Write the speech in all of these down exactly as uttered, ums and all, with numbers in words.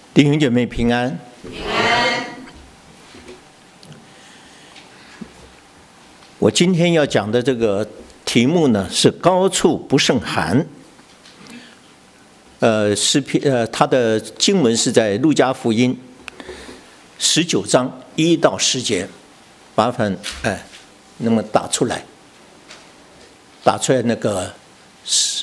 弟兄姐妹平安。 平安。 我今天要讲的这个题目呢是高处不胜寒。呃，诗篇呃，它的经文是在路加福音十九章一到十节，麻烦哎，那么打出来，打出来那个是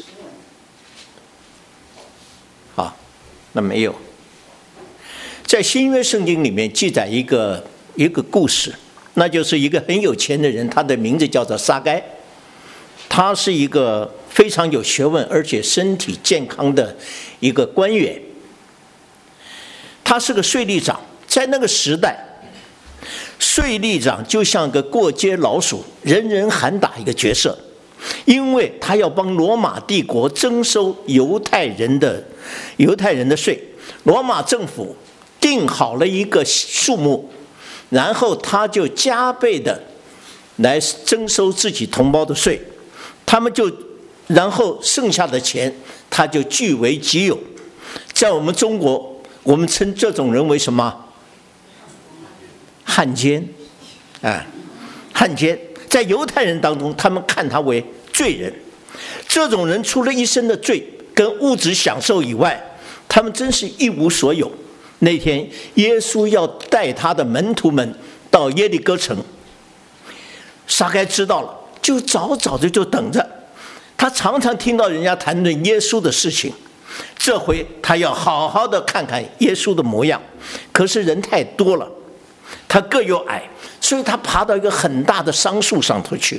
好，那没有。在新约圣经里面记载一个一个故事，那就是一个很有钱的人，他的名字叫做撒该，他是一个非常有学问而且身体健康的一个官员，他是个税吏长。在那个时代，税吏长就像个过街老鼠，人人喊打一个角色，因为他要帮罗马帝国征收犹太人的犹太人的税。罗马政府定好了一个数目，然后他就加倍的来征收自己同胞的税，他们就然后剩下的钱他就据为己有。在我们中国，我们称这种人为什么？汉奸。哎，汉奸。在犹太人当中，他们看他为罪人。这种人除了一身的罪跟物质享受以外，他们真是一无所有。那天耶稣要带他的门徒们到耶利哥城，撒该知道了，就早早的就等着。他常常听到人家谈论耶稣的事情，这回他要好好的看看耶稣的模样。可是人太多了，他个又矮，所以他爬到一个很大的桑树上头去。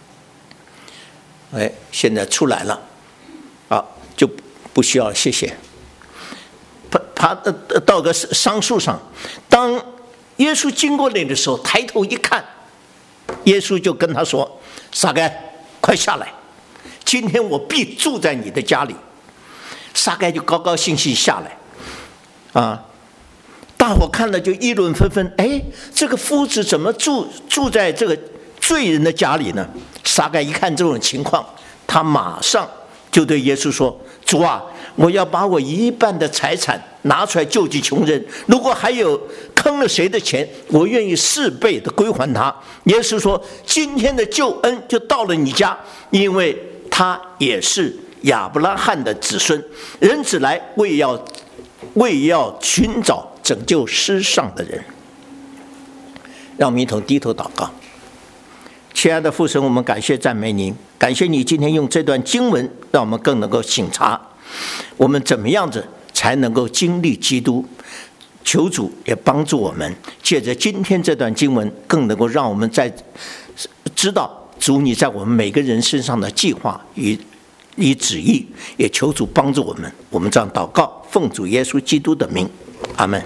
哎，现在出来了，啊，就不需要谢谢。爬到个桑树上，当耶稣经过那的时候，抬头一看，耶稣就跟他说：“撒该，快下来，今天我必住在你的家里。”撒该就高高兴兴下来，啊，大伙看了就议论纷纷。哎，这个夫子怎么住住在这个罪人的家里呢？撒该一看这种情况，他马上就对耶稣说：“主啊，我要把我一半的财产拿出来救济穷人，如果还有坑了谁的钱，我愿意四倍的归还他。”耶稣说：“今天的救恩就到了你家，因为他也是亚伯拉罕的子孙。人子来为要为要寻找拯救失丧的人。”让我们一同低头祷告。亲爱的父神，我们感谢赞美您，感谢你今天用这段经文让我们更能够省察我们怎么样子才能够经历基督。求主也帮助我们，借着今天这段经文，更能够让我们在知道主你在我们每个人身上的计划与与旨意，也求主帮助我们。我们这样祷告，奉主耶稣基督的名，阿们。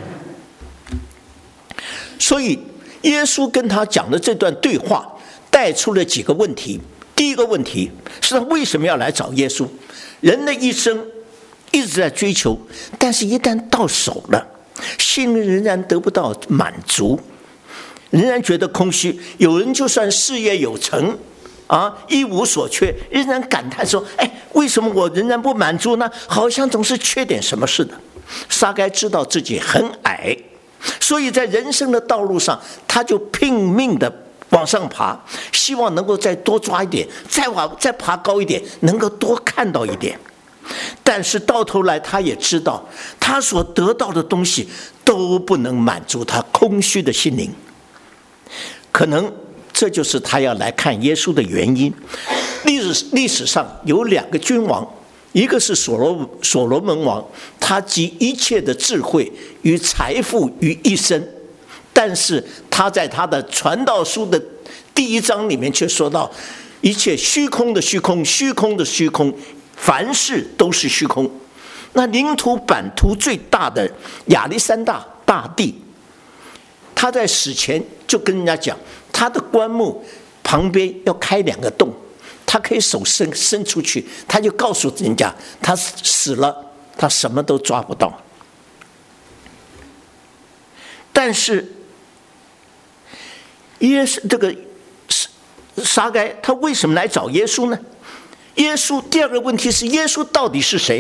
所以耶稣跟他讲的这段对话带出了几个问题。第一个问题是他为什么要来找耶稣？人的一生一直在追求，但是一旦到手了，心里仍然得不到满足，仍然觉得空虚。有人就算事业有成啊，一无所缺，仍然感叹说：“哎，为什么我仍然不满足呢？好像总是缺点什么似的。”撒该知道自己很矮，所以在人生的道路上，他就拼命的往上爬，希望能够再多抓一点，再往再爬高一点，能够多看到一点。但是到头来，他也知道，他所得到的东西都不能满足他空虚的心灵。可能这就是他要来看耶稣的原因。历史历史上有两个君王，一个是所罗所罗门王，他集一切的智慧与财富于一身。但是他在他的传道书的第一章里面却说到，一切虚空的虚空，虚空的虚空，凡事都是虚空。那领土版图最大的亚历山大大帝，他在死前就跟人家讲，他的棺木旁边要开两个洞，他可以手伸伸出去，他就告诉人家，他死了，他什么都抓不到。但是耶稣这个撒该他为什么来找耶稣呢？耶稣第二个问题是，耶稣到底是谁？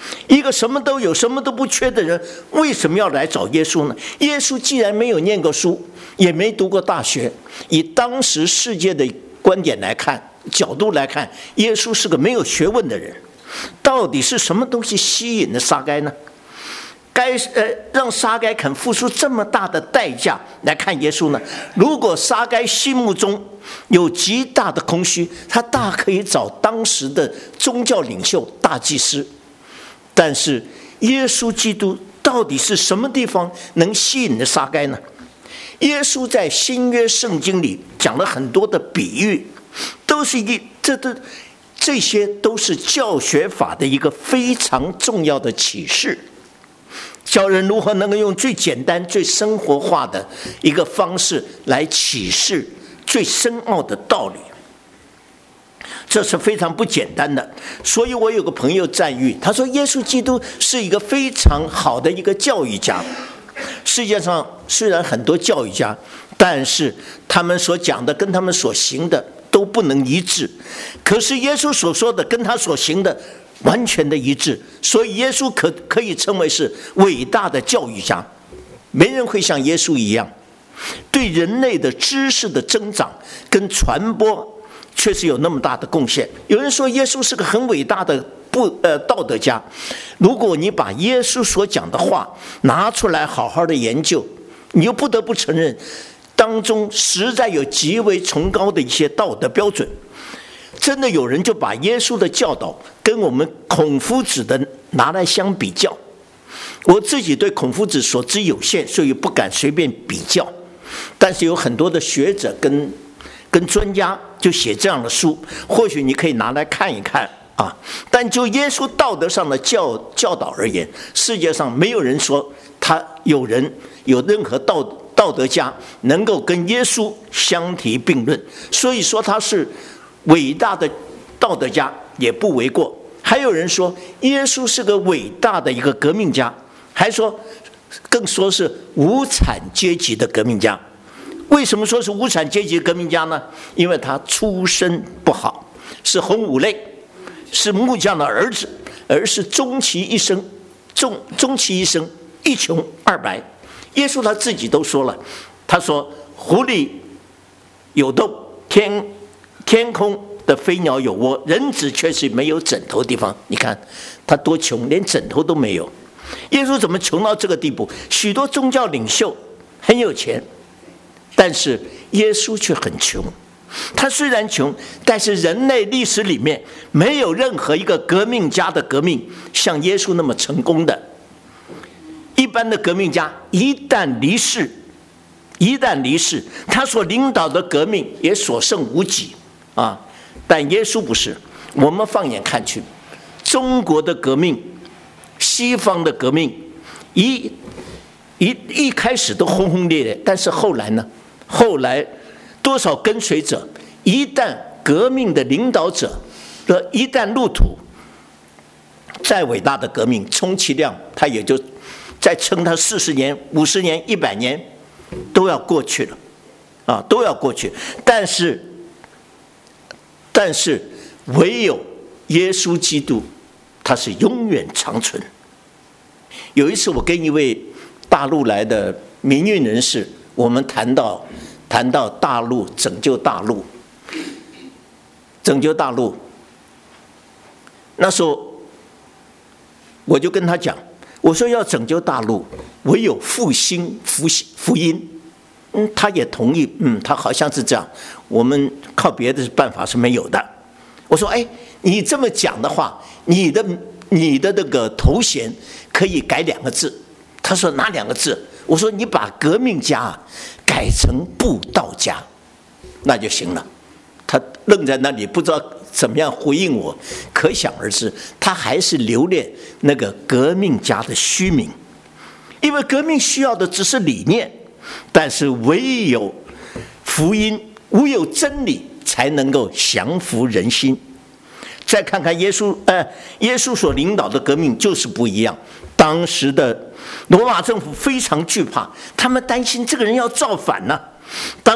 一个什么都有、什么都不缺的人，为什么要来找耶稣呢？耶稣既然没有念过书，也没读过大学，以当时世界的观点来看、角度来看，耶稣是个没有学问的人。到底是什么东西吸引了撒该呢？该呃让撒该肯付出这么大的代价来看耶稣呢？如果撒该心目中有极大的空虚，他大可以找当时的宗教领袖大祭司。但是耶稣基督到底是什么地方能吸引了撒该呢？耶稣在新约圣经里讲了很多的比喻，都是一这这这些都是教学法的一个非常重要的启示。教人如何能够用最简单、最生活化的一个方式来启示最深奥的道理，这是非常不简单的。所以我有个朋友赞誉，他说耶稣基督是一个非常好的一个教育家。世界上虽然很多教育家，但是他们所讲的跟他们所行的都不能一致，可是耶稣所说的跟他所行的完全的一致，所以耶稣可可以称为是伟大的教育家。没人会像耶稣一样，对人类的知识的增长跟传播确实有那么大的贡献。有人说耶稣是个很伟大的不呃道德家，如果你把耶稣所讲的话拿出来好好的研究，你又不得不承认当中实在有极为崇高的一些道德标准。真的有人就把耶稣的教导跟我们孔夫子的拿来相比较。我自己对孔夫子所知有限，所以不敢随便比较，但是有很多的学者跟跟专家就写这样的书，或许你可以拿来看一看啊。但就耶稣道德上的教教导而言，世界上没有人说他有人有任何道道德家能够跟耶稣相提并论，所以说他是伟大的道德家也不为过。还有人说耶稣是个伟大的一个革命家，还说更说是无产阶级的革命家。为什么说是无产阶级革命家呢？因为他出身不好，是红五类，是木匠的儿子，而是终其一生终终其一生一穷二白。耶稣他自己都说了，他说狐狸有洞，天天空的飞鸟有窝，人子却是没有枕头的地方。你看他多穷，连枕头都没有。耶稣怎么穷到这个地步？许多宗教领袖很有钱，但是耶稣却很穷。他虽然穷，但是人类历史里面没有任何一个革命家的革命像耶稣那么成功的。一般的革命家一旦离世，一旦离世，他所领导的革命也所剩无几啊。但耶稣不是。我们放眼看去，中国的革命、西方的革命，一一一开始都轰轰烈烈，但是后来呢？后来多少跟随者，一旦革命的领导者的一旦入土，再伟大的革命，充其量他也就再撑他四十年、五十年、一百年，都要过去了，啊，都要过去。但是，但是唯有耶稣基督，他是永远长存。有一次，我跟一位大陆来的民运人士，我们谈到谈到大陆拯救大陆，拯救大陆。那时候，我就跟他讲，我说要拯救大陆，唯有复兴福福音。嗯，他也同意，嗯，他好像是这样。我们靠别的办法是没有的。我说，哎，你这么讲的话，你的你的那个头衔可以改两个字。他说哪两个字？我说你把革命家改成布道家，那就行了。他愣在那里，不知道怎么样回应我。可想而知，他还是留恋那个革命家的虚名，因为革命需要的只是理念，但是唯有福音，唯有真理才能够降服人心。再看看耶稣，呃，耶稣所领导的革命就是不一样。当时的罗马政府非常惧怕，他们担心这个人要造反呢、啊。当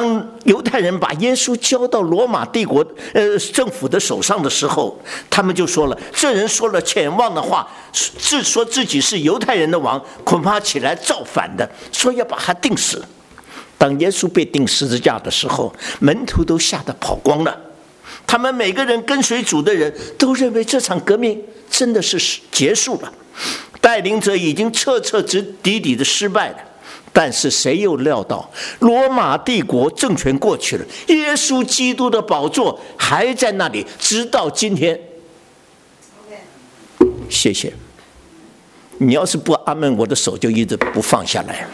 犹太人把耶稣交到罗马帝国呃政府的手上的时候，他们就说了：这人说了僭妄的话，自说自己是犹太人的王，恐怕起来造反的，说要把他钉死。当耶稣被钉十字架的时候，门徒都吓得跑光了。他们每个人跟随主的人都认为这场革命真的是结束了，带领者已经彻彻底底的失败了。但是谁又料到罗马帝国政权过去了，耶稣基督的宝座还在那里，直到今天。谢谢。你要是不阿们，我的手就一直不放下来。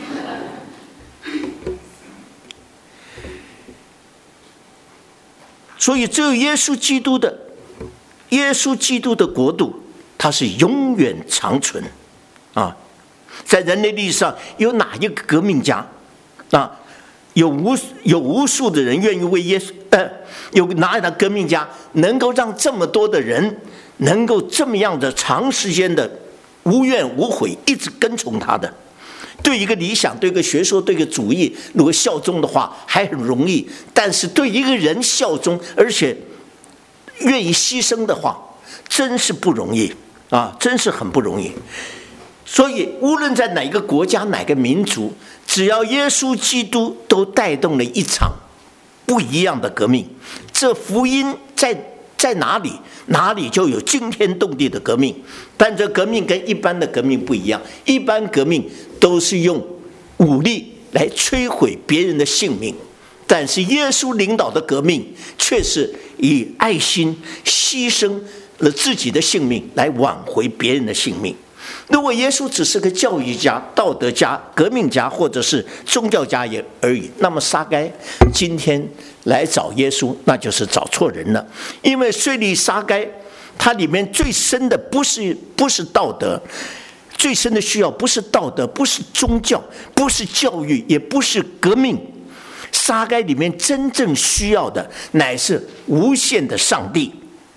所以只有耶稣基督的耶稣基督的国度，它是永远长存啊！在人类历史上，有哪一个革命家啊？有无有无数的人愿意为耶稣？呃，有哪一个革命家能够让这么多的人能够这么样的长时间的无怨无悔，一直跟从他的？对一个理想，对一个学说，对一个主义，如果效忠的话还很容易，但是对一个人效忠，而且愿意牺牲的话，真是不容易啊，真是很不容易。所以无论在哪个国家，哪个民族，只要耶稣基督都带动了一场不一样的革命。这福音在在哪里，哪里就有惊天动地的革命。但这革命跟一般的革命不一样，一般革命都是用武力来摧毁别人的性命，但是耶稣领导的革命却是以爱心牺牲了自己的性命来挽回别人的性命。如果耶稣只是个教育家、道德家、革命家，或者是宗教家也而已，那么撒该今天来找耶稣，那就是找错人了。因为税吏撒该，它里面最深的不是不是道德，最深的需要不是道德，不是宗教，不是教育，也不是革命。撒该里面真正需要的乃是无限的上帝。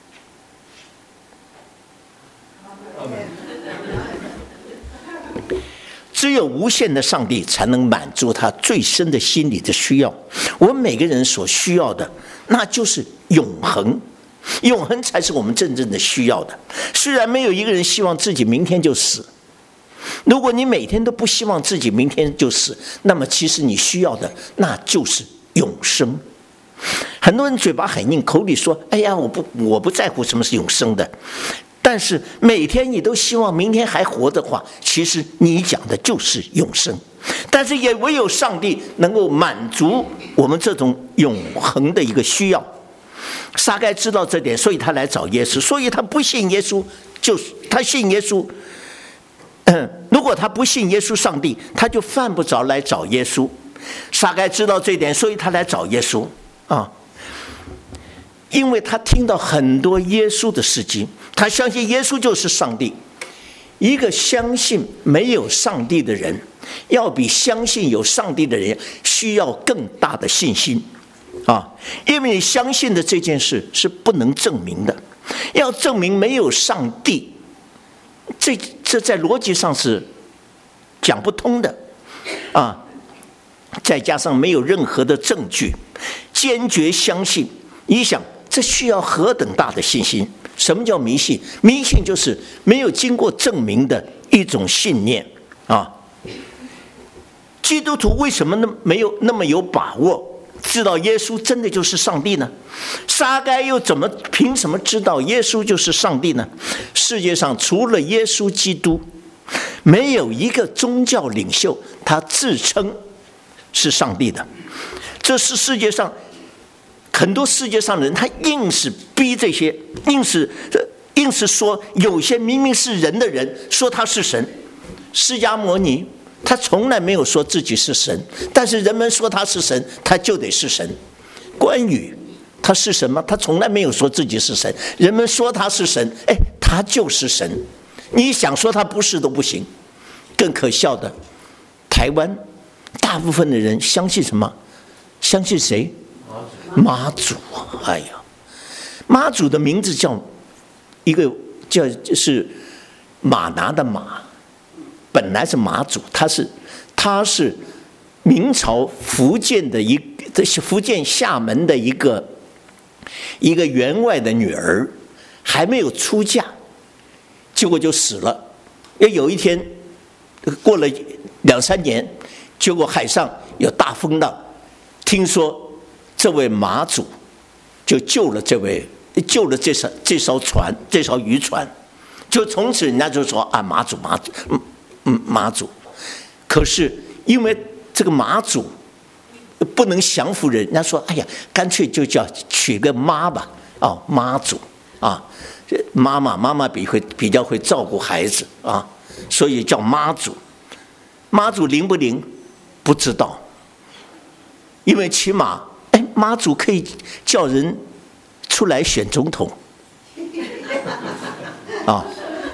只有无限的上帝才能满足他最深的心理的需要。我们每个人所需要的，那就是永恒，永恒才是我们真正的需要的。虽然没有一个人希望自己明天就死，如果你每天都不希望自己明天就死，那么其实你需要的那就是永生。很多人嘴巴很硬，口里说：“哎呀，我不我不在乎什么是永生的。”但是每天你都希望明天还活的话，其实你讲的就是永生。但是也唯有上帝能够满足我们这种永恒的一个需要。撒该知道这点，所以他来找耶稣。所以他不信耶稣，就是他信耶稣。嗯，如果他不信耶稣上帝，他就犯不着来找耶稣。撒该知道这点，所以他来找耶稣啊。因为他听到很多耶稣的事迹，他相信耶稣就是上帝。一个相信没有上帝的人，要比相信有上帝的人需要更大的信心啊！因为你相信的这件事是不能证明的，要证明没有上帝，这这在逻辑上是讲不通的啊！再加上没有任何的证据，坚决相信，你想这需要何等大的信心？什么叫迷信？迷信就是没有经过证明的一种信念啊！基督徒为什么那没有那么有把握知道耶稣真的就是上帝呢？撒该又怎么凭什么知道耶稣就是上帝呢？世界上除了耶稣基督，没有一个宗教领袖他自称是上帝的。这是世界上很多世界上的人，他硬是逼这些，硬是硬是说有些明明是人的人说他是神。释迦牟尼他从来没有说自己是神，但是人们说他是神，他就得是神。关羽他是神吗？他从来没有说自己是神，人们说他是神，哎，他就是神。你想说他不是都不行。更可笑的，台湾大部分的人相信什么？相信谁？妈祖。哎呀，妈祖的名字叫一个叫是马拿的马，本来是马祖，他是他是明朝福建的一这是福建厦门的一个一个员外的女儿，还没有出嫁，结果就死了。因为有一天过了两三年，结果海上有大风浪，听说这位马祖就救了这位救了这艘这艘船这艘渔船，就从此人家就说啊马祖马祖嗯嗯马祖。可是因为这个马祖不能降服人，人家说哎呀，干脆就叫取个妈吧，哦妈祖啊，妈妈妈妈比会比较会照顾孩子啊，所以叫妈祖。妈祖灵不灵不知道，因为起码哎妈祖可以叫人出来选总统啊。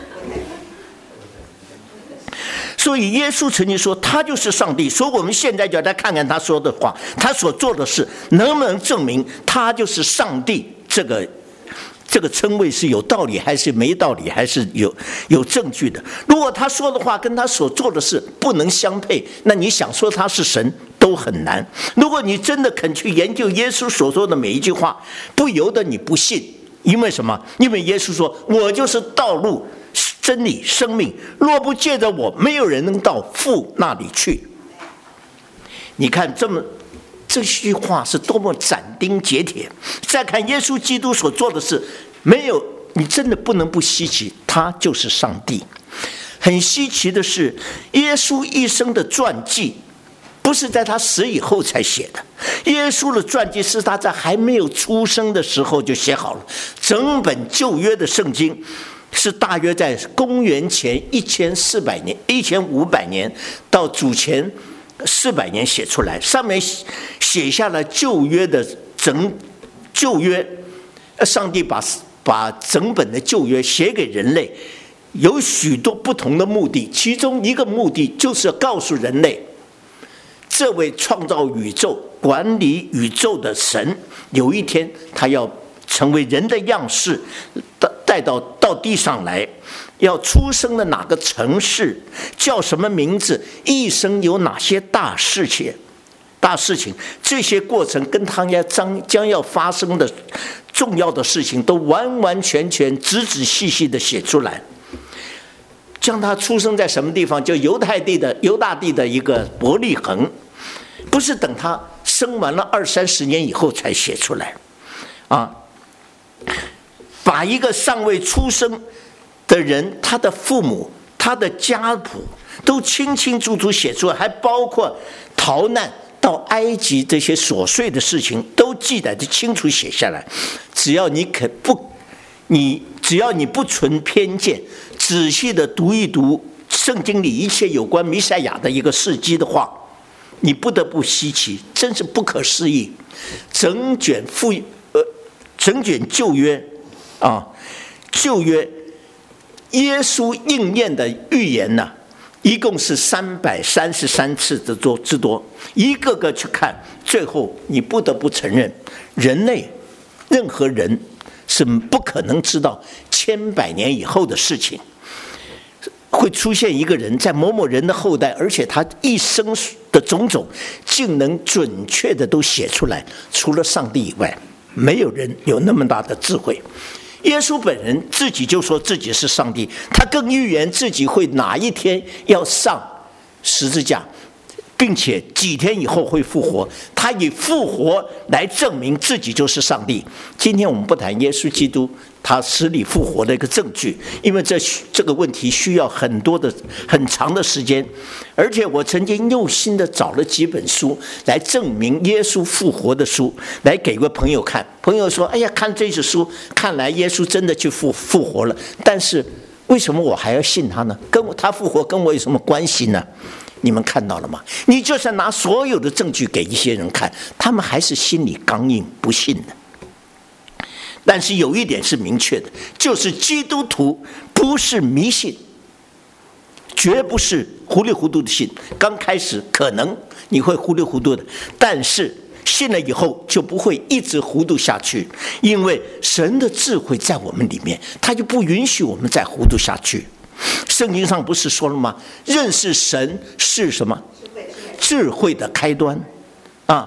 所以耶稣曾经说他就是上帝，所以我们现在就要来看看他说的话，他所做的事能不能证明他就是上帝，这个这个称谓是有道理还是没道理，还是有有证据的。如果他说的话跟他所做的事不能相配，那你想说他是神都很难。如果你真的肯去研究耶稣所说的每一句话，不由得你不信。因为什么？因为耶稣说我就是道路真理生命，若不借着我，没有人能到父那里去。你看这么这句话是多么斩钉截铁。再看耶稣基督所做的事，没有你真的不能不稀奇，他就是上帝。很稀奇的是，耶稣一生的传记不是在他死以后才写的，耶稣的传记是他在还没有出生的时候就写好了。整本旧约的圣经是大约在公元前一千四百年、一千五百年到主前四百年写出来，上面写下了旧约的整旧约，上帝把把整本的旧约写给人类，有许多不同的目的，其中一个目的就是要告诉人类，这位创造宇宙、管理宇宙的神，有一天他要成为人的样式，带到到地上来，要出生的哪个城市，叫什么名字，一生有哪些大事情，大事情，这些过程跟他要将将要发生的重要的事情，都完完全全、仔仔细细的写出来。将他出生在什么地方，就犹太地的犹大地的一个伯利恒，不是等他生完了二三十年以后才写出来，啊，把一个尚未出生的人，他的父母、他的家谱都清清楚楚写出来，还包括逃难到埃及这些琐碎的事情都记载的清楚写下来。只要你肯不，你只要你不存偏见，仔细的读一读圣经里一切有关弥赛亚的一个事迹的话，你不得不稀奇，真是不可思议。整卷复呃，整卷旧约啊，旧约耶稣应验的预言呢、啊，一共是三百三十三次之多之多，一个个去看，最后你不得不承认，人类任何人是不可能知道千百年以后的事情。会出现一个人在某某人的后代，而且他一生的种种竟能准确的都写出来，除了上帝以外，没有人有那么大的智慧。耶稣本人自己就说自己是上帝，他更预言自己会哪一天要上十字架，并且几天以后会复活，他以复活来证明自己就是上帝。今天我们不谈耶稣基督他死里复活的一个证据，因为这这个问题需要很多的很长的时间，而且我曾经用心的找了几本书来证明耶稣复活的书，来给个朋友看。朋友说：“哎呀，看这些书，看来耶稣真的去复复活了。但是为什么我还要信他呢？跟我他复活跟我有什么关系呢？”你们看到了吗？你就算拿所有的证据给一些人看，他们还是心里刚硬，不信的。但是有一点是明确的，就是基督徒不是迷信，绝不是糊里糊涂的信。刚开始可能你会糊里糊涂的，但是信了以后就不会一直糊涂下去，因为神的智慧在我们里面，他就不允许我们再糊涂下去。圣经上不是说了吗？认识神是什么？智慧的开端啊！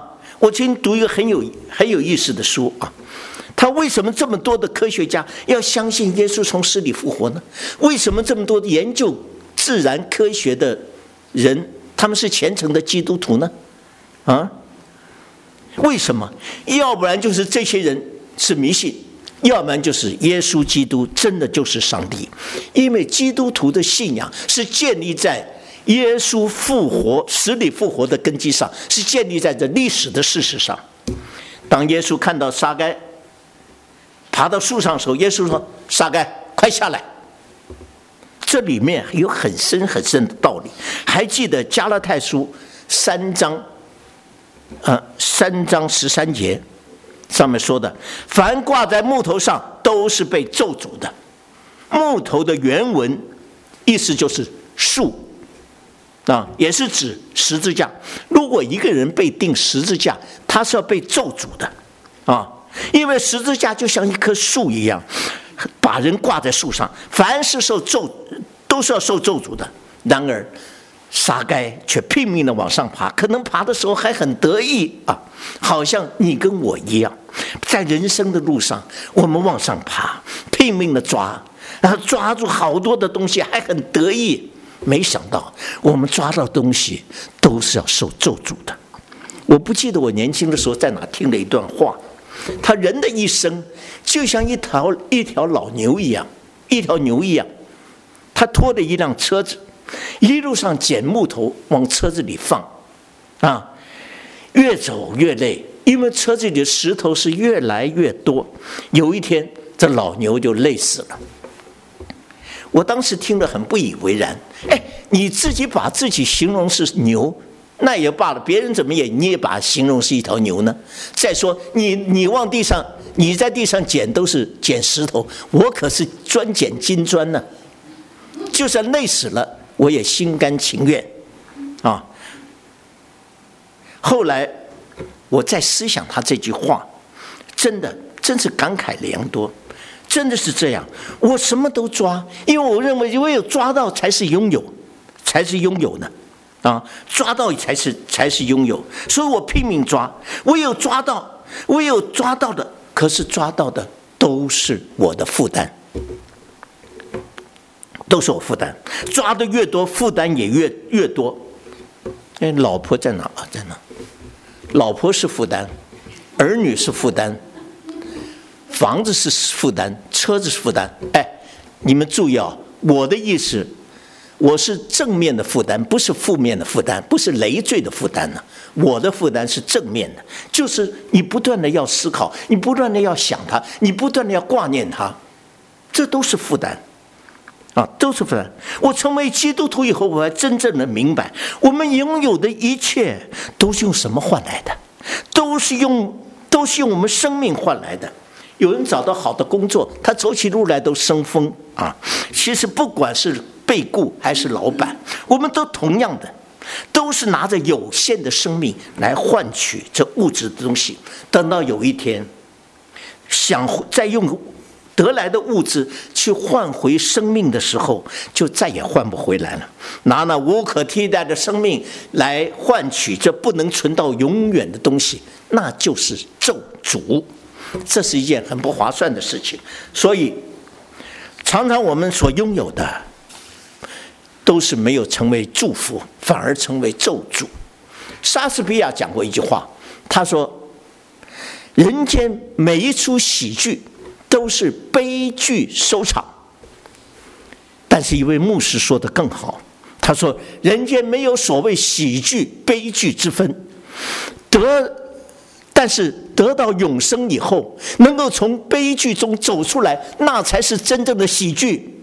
我今天读一个很有很有意思的书啊，他为什么这么多的科学家要相信耶稣从死里复活呢？为什么这么多研究自然科学的人，他们是虔诚的基督徒呢？啊，为什么？要不然就是这些人是迷信，要不然就是耶稣基督真的就是上帝。因为基督徒的信仰是建立在耶稣复活、死里复活的根基上，是建立在这历史的事实上。当耶稣看到撒该爬到树上的时候，耶稣说：“撒该，快下来。”这里面有很深很深的道理。还记得加拉太书三章，呃，三章十三节上面说的：“凡挂在木头上，都是被咒诅的。”木头的原文意思就是树。啊，也是指十字架。如果一个人被钉十字架，他是要被咒诅的，啊，因为十字架就像一棵树一样，把人挂在树上，凡是受咒都是要受咒诅的。然而，撒该却拼命的往上爬，可能爬的时候还很得意啊，好像你跟我一样，在人生的路上，我们往上爬，拼命的抓，然后抓住好多的东西，还很得意。没想到我们抓到东西都是要受咒诅的。我不记得我年轻的时候在哪听了一段话，他人的一生就像一条一条老牛一样，一条牛一样，他拖着一辆车子，一路上捡木头往车子里放，啊，越走越累，因为车子里的石头是越来越多。有一天，这老牛就累死了。我当时听了很不以为然，哎，你自己把自己形容是牛，那也罢了，别人怎么也你也把它形容是一条牛呢？再说你你往地上，你在地上捡都是捡石头，我可是专捡金砖呢，就算累死了，我也心甘情愿啊。后来我在思想他这句话，真的真是感慨良多。真的是这样，我什么都抓，因为我认为唯有抓到才是拥有，才是拥有呢，啊，抓到才是才是拥有，所以我拼命抓，我有抓到，我有抓到的，可是抓到的都是我的负担，都是我负担，抓的越多，负担也越越多。哎，老婆在哪啊？在哪？老婆是负担，儿女是负担。房子是负担，车子是负担。哎，你们注意啊，我的意思，我是正面的负担，不是负面的负担，不是累赘的负担呢。我的负担是正面的，就是你不断的要思考，你不断的要想它，你不断的要挂念它，这都是负担，啊，都是负担。我成为基督徒以后，我才真正的明白，我们拥有的一切都是用什么换来的，都是用都是用我们生命换来的。有人找到好的工作，他走起路来都生风啊。其实不管是被雇还是老板，我们都同样的，都是拿着有限的生命来换取这物质的东西。等到有一天，想再用得来的物质去换回生命的时候，就再也换不回来了。拿那无可替代的生命来换取这不能存到永远的东西，那就是咒诅。这是一件很不划算的事情，所以常常我们所拥有的都是没有成为祝福，反而成为咒诅。莎士比亚讲过一句话，他说：“人间每一出喜剧都是悲剧收场。”但是一位牧师说得更好，他说：“人间没有所谓喜剧悲剧之分，得。”但是得到永生以后，能够从悲剧中走出来，那才是真正的喜剧。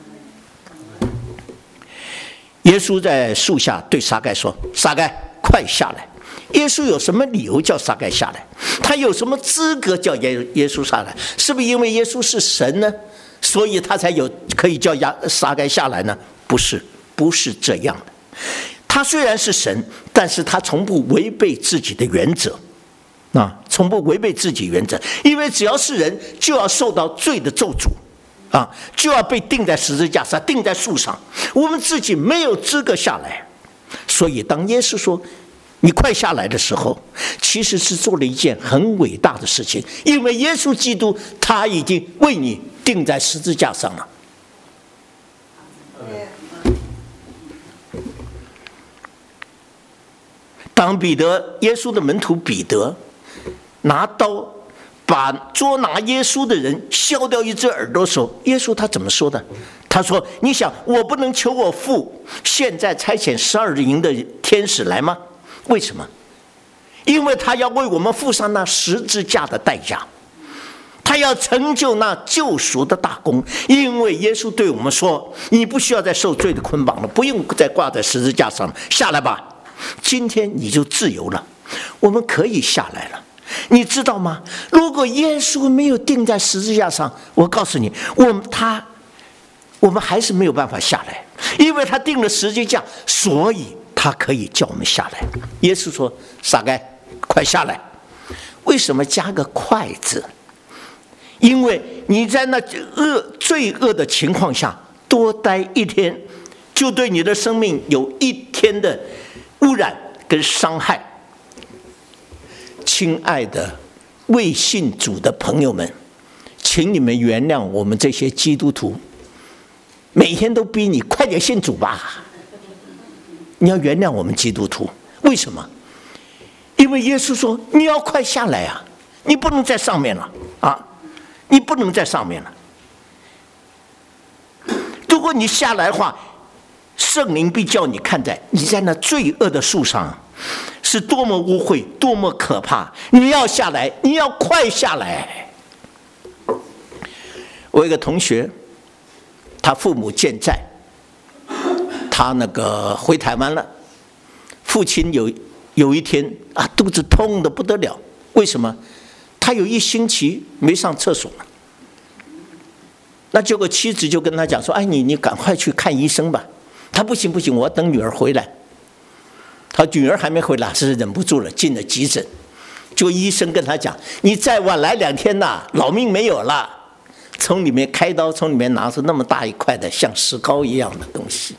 耶稣在树下对撒该说：“撒该，快下来！”耶稣有什么理由叫撒该下来？他有什么资格叫耶耶稣下来？是不是因为耶稣是神呢？所以他才有可以叫撒该下来呢？不是，不是这样的。他虽然是神，但是他从不违背自己的原则。啊，从不违背自己原则，因为只要是人，就要受到罪的咒诅，啊，就要被钉在十字架上，钉在树上。我们自己没有资格下来，所以当耶稣说你快下来的时候，其实是做了一件很伟大的事情，因为耶稣基督他已经为你钉在十字架上了。当彼得，耶稣的门徒彼得拿刀把捉拿耶稣的人削掉一只耳朵的时候，耶稣他怎么说的？他说：“你想，我不能求我父现在差遣十二营的天使来吗？为什么？因为他要为我们付上那十字架的代价，他要成就那救赎的大功。因为耶稣对我们说：你不需要再受罪的捆绑了，不用再挂在十字架上了，下来吧。今天你就自由了，我们可以下来了。你知道吗？如果耶稣没有钉在十字架上，我告诉你，我们他我们还是没有办法下来，因为他钉了十字架，所以他可以叫我们下来。耶稣说：撒该，快下来。为什么加个快字？因为你在那恶罪恶的情况下多待一天，就对你的生命有一天的污染跟伤害。亲爱的未信主的朋友们，请你们原谅我们这些基督徒，每天都逼你快点信主吧。你要原谅我们基督徒，为什么？因为耶稣说你要快下来啊，你不能在上面了啊，你不能在上面了。如果你下来的话，圣灵必叫你看在你在那罪恶的树上是多么污秽，多么可怕。你要下来，你要快下来。我有一个同学，他父母健在，他那个回台湾了。父亲有有一天啊，肚子痛得不得了。为什么？他有一星期没上厕所了。那结果妻子就跟他讲说：“哎，你你赶快去看医生吧。”他不行不行，我要等女儿回来。他女儿还没回来，是忍不住了，进了急诊。就医生跟他讲：“你再晚来两天呐，老命没有了。”从里面开刀，从里面拿出那么大一块的像石膏一样的东西。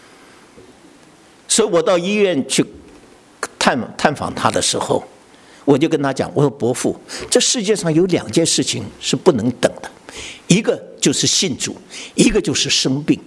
所以我到医院去探探访他的时候，我就跟他讲：“我说伯父，这世界上有两件事情是不能等的，一个就是信主，一个就是生病。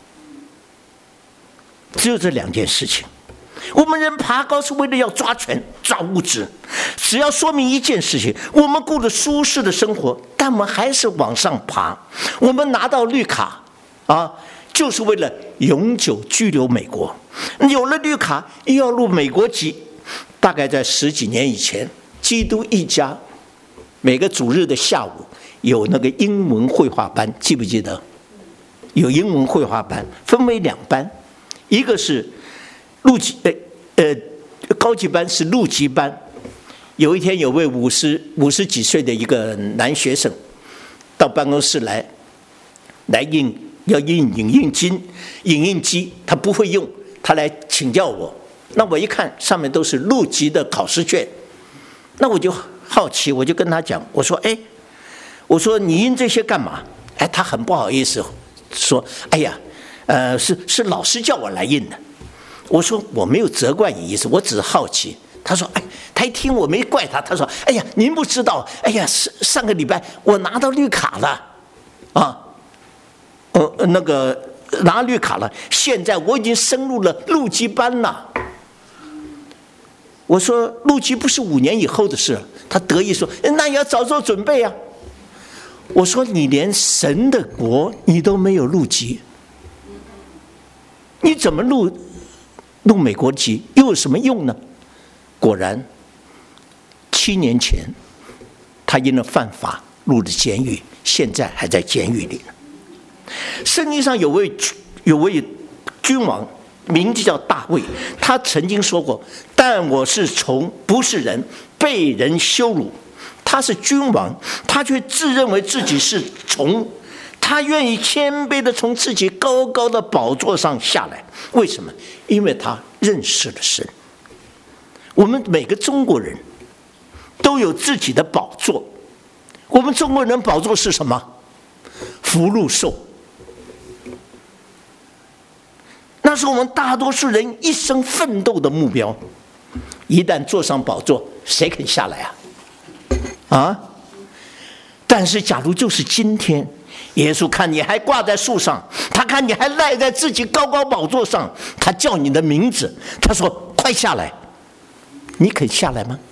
只有这两件事情。我们人爬高是为了要抓权抓物质，只要说明一件事情，我们过着舒适的生活，但我们还是往上爬。我们拿到绿卡啊，就是为了永久居留美国。有了绿卡又要入美国籍。大概在十几年以前，基督一家每个主日的下午有那个英文绘画班，记不记得？有英文绘画班，分为两班，一个是陆级呃呃高级班，是陆级班。有一天有位五十五十几岁的一个男学生到办公室来，来印要印影印机，影印机他不会用，他来请教我。那我一看上面都是陆级的考试卷，那我就好奇，我就跟他讲，我说：“哎，我说你印这些干嘛？”哎，他很不好意思说：“哎呀，呃，是是老师叫我来印的。”我说：“我没有责怪你意思，我只是好奇。”他说：“哎，他一听我没怪他，他说：‘哎呀，您不知道，哎呀，上上个礼拜我拿到绿卡了，啊，呃，那个拿绿卡了，现在我已经升入了陆级班了。’我说：‘陆级不是五年以后的事。’他得意说：‘那也要早做准备啊。’我说：‘你连神的国你都没有入籍，你怎么入入美国籍又有什么用呢？’果然，七年前他因了犯法入了监狱，现在还在监狱里呢。圣经上有位有位君王，名字叫大卫，他曾经说过：‘但我是从不是人，被人羞辱。’他是君王，他却自认为自己是虫，他愿意谦卑的从自己高高的宝座上下来。为什么？因为他认识了神。我们每个中国人都有自己的宝座。我们中国人宝座是什么？福禄寿。那是我们大多数人一生奋斗的目标。 一旦坐上宝座，谁肯下来啊？啊！但是假如就是今天，耶稣看你还挂在树上，他看你还赖在自己高高宝座上，他叫你的名字，他说快下来，你肯下来吗？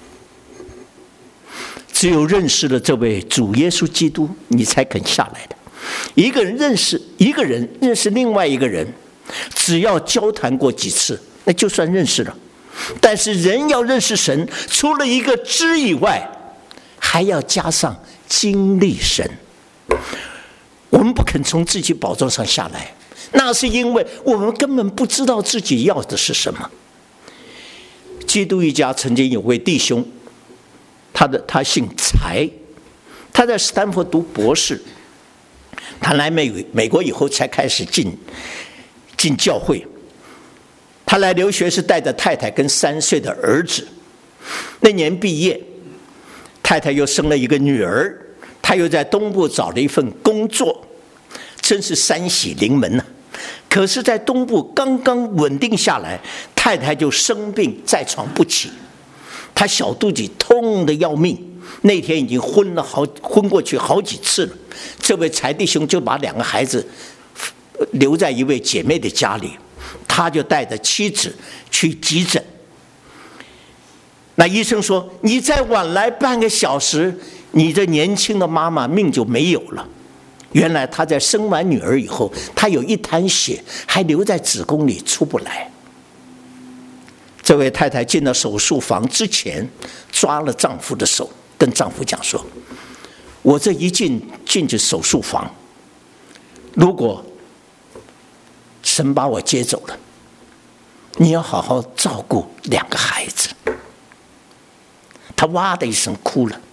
只有认识了这位主耶稣基督，你才肯下来的。一个人认识一个人认识另外一个人，只要交谈过几次，那就算认识了。但是人要认识神，除了一个知以外，还要加上经历神。我们不肯从自己宝座上下来，那是因为我们根本不知道自己要的是什么。基督一家曾经有位弟兄，他的他姓柴，他在斯坦福读博士，他来美美国以后才开始进进教会。他来留学是带着太太跟三岁的儿子，那年毕业，太太又生了一个女儿，他又在东部找了一份工作，真是三喜临门啊。可是在东部刚刚稳定下来，太太就生病在床不起，他小肚子痛得要命，那天已经昏了好昏过去好几次了。这位柴弟兄就把两个孩子留在一位姐妹的家里，他就带着妻子去急诊。那医生说，你再晚来半个小时，你这年轻的妈妈命就没有了。原来她在生完女儿以后，她有一滩血还留在子宫里出不来。这位太太进了手术房之前，抓了丈夫的手，跟丈夫讲说，我这一进进去手术房，如果神把我接走了，你要好好照顾两个孩子。她哇的一声哭了。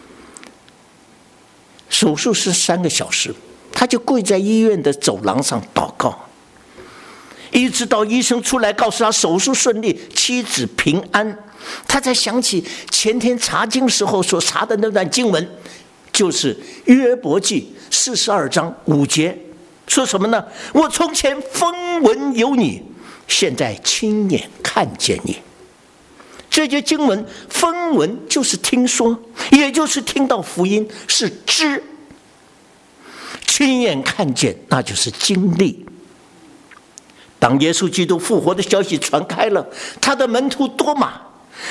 手术是三个小时，她就跪在医院的走廊上祷告，一直到医生出来告诉她手术顺利，妻子平安，她才想起前天查经时候所查的那段经文，就是约伯记四十二章五节，说什么呢？我从前风闻有你，现在亲眼看见你。这节经文风闻就是听说，也就是听到福音，是知；亲眼看见那就是经历。当耶稣基督复活的消息传开了，他的门徒多马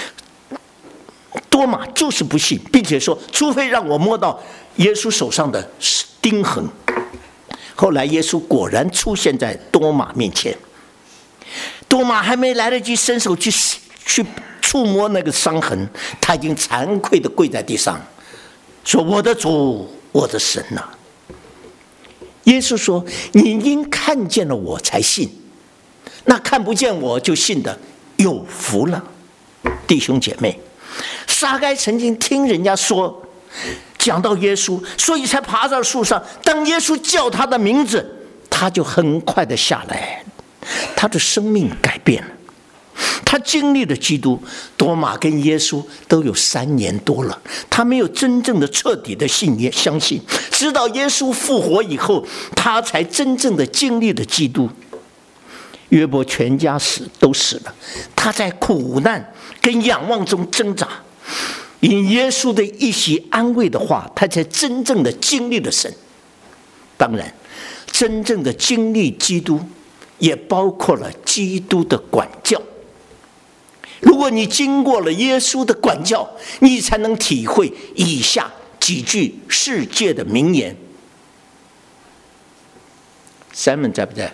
多马就是不信，并且说除非让我摸到耶稣手上的钉痕。后来耶稣果然出现在多马面前，多马还没来得及伸手去去触摸那个伤痕，他已经惭愧地跪在地上，说我的主，我的神啊。耶稣说，你因看见了我才信，那看不见我就信的有福了。弟兄姐妹，撒该曾经听人家说讲到耶稣，所以才爬到树上，当耶稣叫他的名字，他就很快的下来，他的生命改变了。他经历了基督。多马跟耶稣都有三年多了，他没有真正的彻底的信耶相信，直到耶稣复活以后，他才真正的经历了基督。约伯全家死都死了，他在苦难跟仰望中挣扎，因耶稣的一席安慰的话，他才真正的经历了神。当然，真正的经历基督也包括了基督的管教。如果你经过了耶稣的管教，你才能体会以下几句世界的名言。Simon 在不在？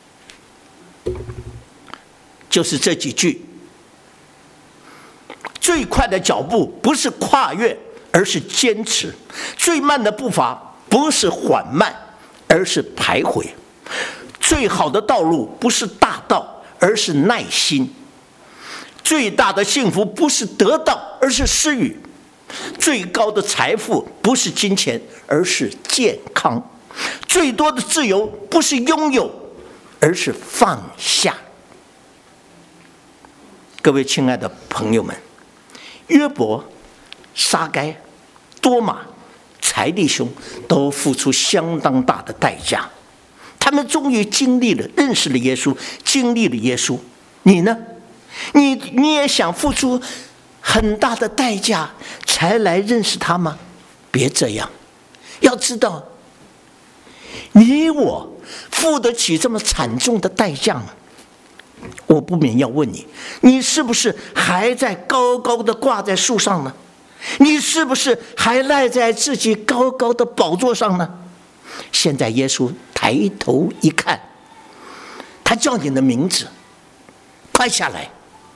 就是这几句。最快的脚步不是跨越，而是坚持；最慢的步伐不是缓慢，而是徘徊；最好的道路不是大道，而是耐心；最大的幸福不是得到，而是施予；最高的财富不是金钱，而是健康；最多的自由不是拥有，而是放下。各位亲爱的朋友们，约伯、撒该、多马、柴弟兄都付出相当大的代价，他们终于经历了认识了耶稣，经历了耶稣。你呢？ 你你也想付出很大的代价才来认识他吗？别这样，要知道，你我付得起这么惨重的代价吗？我不免要问你，你是不是还在高高的挂在树上呢？你是不是还赖在自己高高的宝座上呢？现在耶稣抬头一看，他叫你的名字，快下来。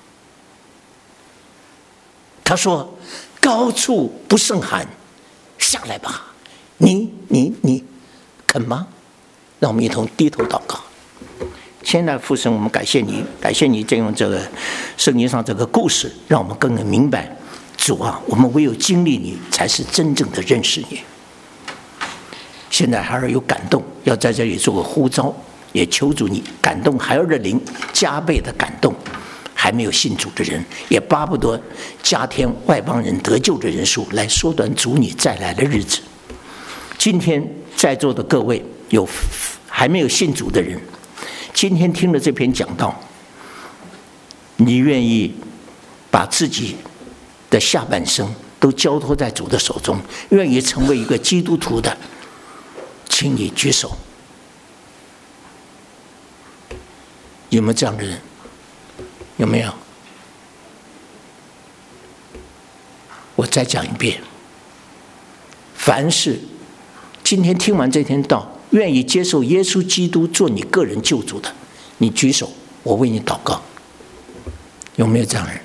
他说：高处不胜寒，下来吧。你你你肯吗？让我们一同低头祷告。亲爱的父神，我们感谢你，感谢你借用这个圣经上这个故事，让我们更能明白，主啊，我们唯有经历你，才是真正的认识你。现在孩儿有感动，要在这里做个呼召，也求主你感动孩儿的灵，加倍的感动还没有信主的人，也巴不得加添外邦人得救的人数，来缩短主你再来的日子。今天在座的各位有还没有信主的人，今天听了这篇讲道，你愿意把自己的下半生都交托在主的手中，愿意成为一个基督徒的，请你举手。有没有这样的人？有没有？我再讲一遍，凡是今天听完这篇道，愿意接受耶稣基督做你个人救主的，你举手，我为你祷告。有没有这样的人？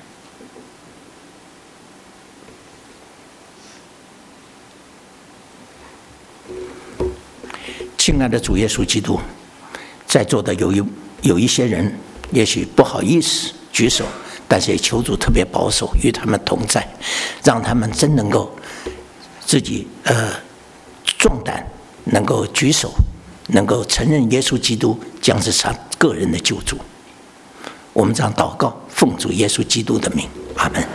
亲爱的主耶稣基督，在座的有一有一些人也许不好意思举手，但是也求主特别保守，与他们同在，让他们真能够自己呃壮胆，能够举手，能够承认耶稣基督将是他个人的救主。我们这样祷告，奉主耶稣基督的名，阿们。